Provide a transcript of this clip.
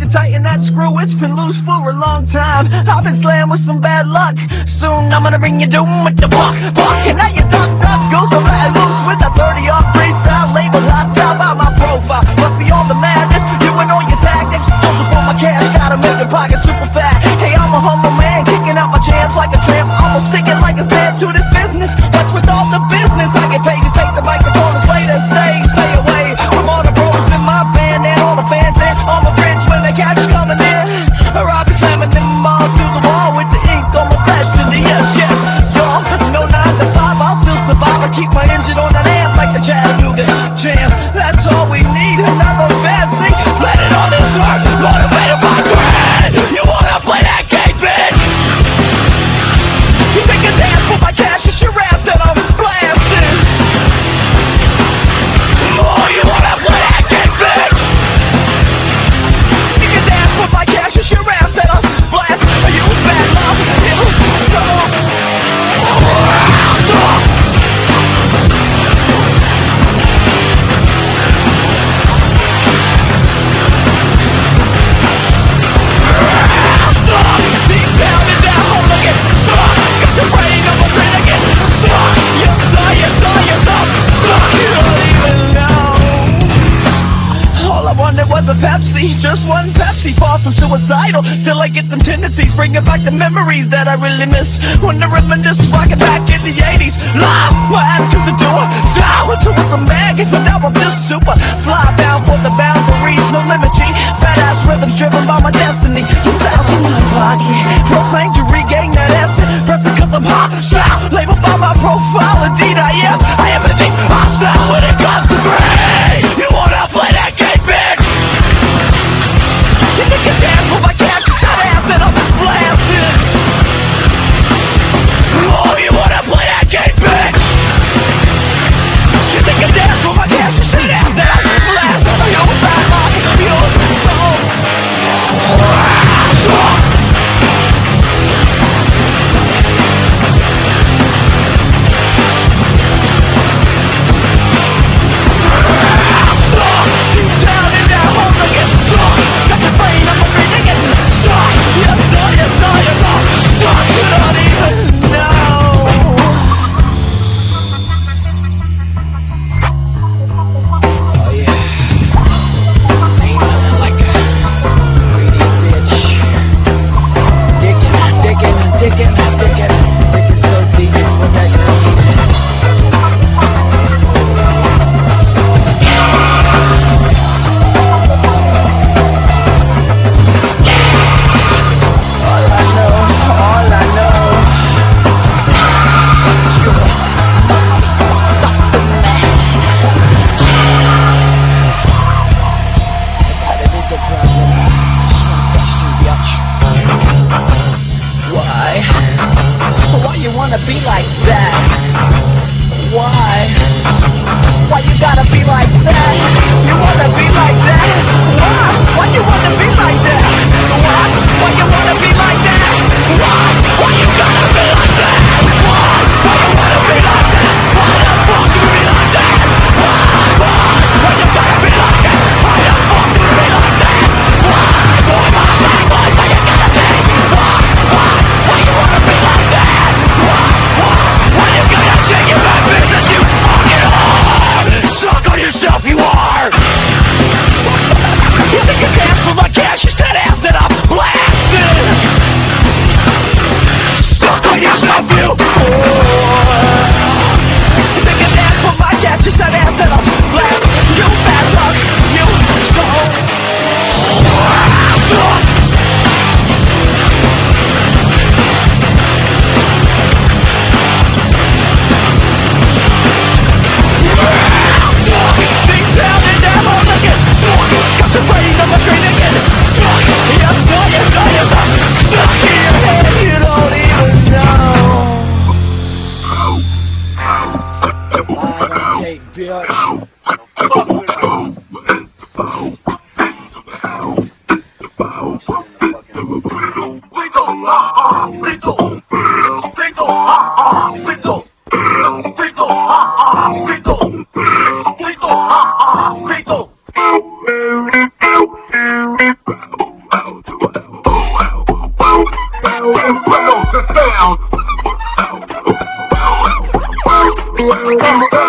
tighten that screw, it's been loose for a long time. I've been slammed with some bad luck. Soon I'm gonna bring you doom with the buck. And now your duck goes so let loose with a 30 off freestyle label hot style by my profile. Must be all the madness, you and all your tactics. Just for my cash, gotta make your pocket super fat. Hey, I'm a humble man, kicking out my jams like a tramp. Almost sticking like a sand to this business. What's with all the business? I get paid to take the microphone and slay the stage. Stay away from all the bros in my band and all the fans and on the bridge when the cash is coming in. Or I'll be slamming them all through the wall with the ink on my flesh to the yes, yes. Y'all, no 9 to 5, I'll still survive. I keep my engine on that amp like the Chattanooga Jam. That's all we need, another fast thing. Let it on this heart, motivated by greed. You wanna play that game, bitch? You think a dance for my cash, it's your ass that I'm blasting. Oh, you wanna play that game, bitch? You can dance for my cash, it's your ass that I'm blasting. Are you bad luck? You stop. A Pepsi, just one Pepsi, far from suicidal. Still I get them tendencies, bringing back the memories that I really miss. When the reminisce, rocking back in the 80s. Live, my attitude to do it, down until it's a maggot. But now I'm just super fly, bound for the boundaries, no limit G. Fat ass rhythms driven by my destiny. Your style's in my body, proclaim to regain that essence. Perhaps because I'm hot, style, labeled by my profile. Indeed I am indeed hostile when it comes to greed. You wanna play that game, bitch? You think you dance for my cash, you said ass and I'm blasting. Oh, you wanna play that game, bitch? You think you dance for my cash, you said ass and I'm blasting. You're bad luck, you're so down.